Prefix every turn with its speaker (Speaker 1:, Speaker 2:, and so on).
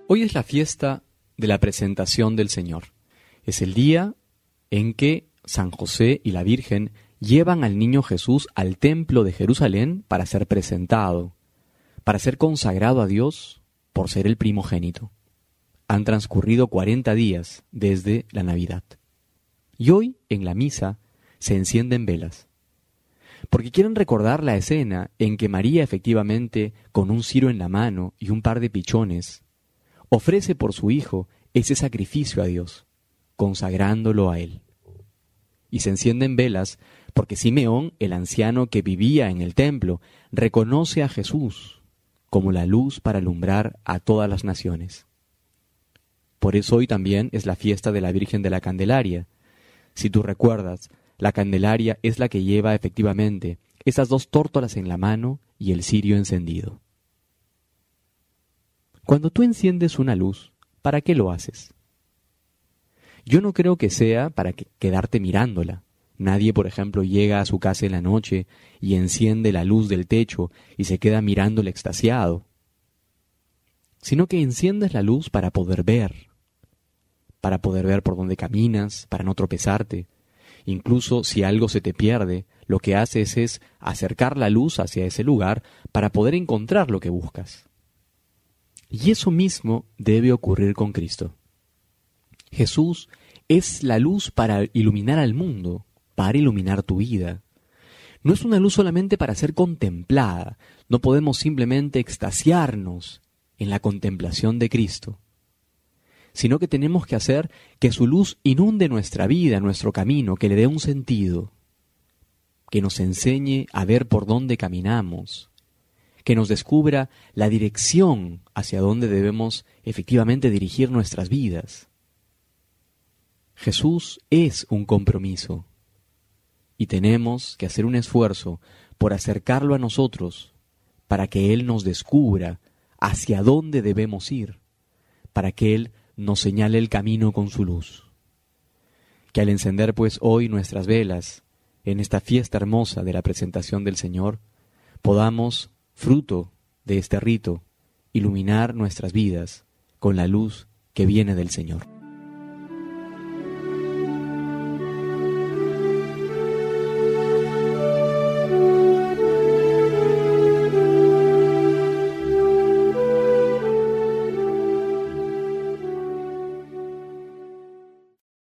Speaker 1: Hoy es la fiesta de la presentación del Señor. Es el día en que San José y la Virgen llevan al niño Jesús al templo de Jerusalén para ser presentado, para ser consagrado a Dios por ser el primogénito. Han transcurrido 40 días desde la Navidad. Y hoy, en la misa, se encienden velas, porque quieren recordar la escena en que María, efectivamente, con un ciro en la mano y un par de pichones, ofrece por su hijo ese sacrificio a Dios, consagrándolo a Él. Y se encienden velas porque Simeón, el anciano que vivía en el templo, reconoce a Jesús como la luz para alumbrar a todas las naciones. Por eso hoy también es la fiesta de la Virgen de la Candelaria. Si tú recuerdas, la Candelaria es la que lleva efectivamente esas dos tórtolas en la mano y el cirio encendido. Cuando tú enciendes una luz, ¿para qué lo haces? Yo no creo que sea para quedarte mirándola. Nadie, por ejemplo, llega a su casa en la noche y enciende la luz del techo y se queda mirándola extasiado. Sino que enciendes la luz para poder ver por dónde caminas, para no tropezarte. Incluso si algo se te pierde, lo que haces es acercar la luz hacia ese lugar para poder encontrar lo que buscas. Y eso mismo debe ocurrir con Cristo. Jesús es la luz para iluminar al mundo, para iluminar tu vida. No es una luz solamente para ser contemplada. No podemos simplemente extasiarnos en la contemplación de Cristo, sino que tenemos que hacer que su luz inunde nuestra vida, nuestro camino, que le dé un sentido, que nos enseñe a ver por dónde caminamos, que nos descubra la dirección hacia dónde debemos efectivamente dirigir nuestras vidas. Jesús es un compromiso y tenemos que hacer un esfuerzo por acercarlo a nosotros para que Él nos descubra hacia dónde debemos ir, para que Él nos señale el camino con su luz. Que al encender pues hoy nuestras velas en esta fiesta hermosa de la presentación del Señor, podamos, fruto de este rito, iluminar nuestras vidas con la luz que viene del Señor.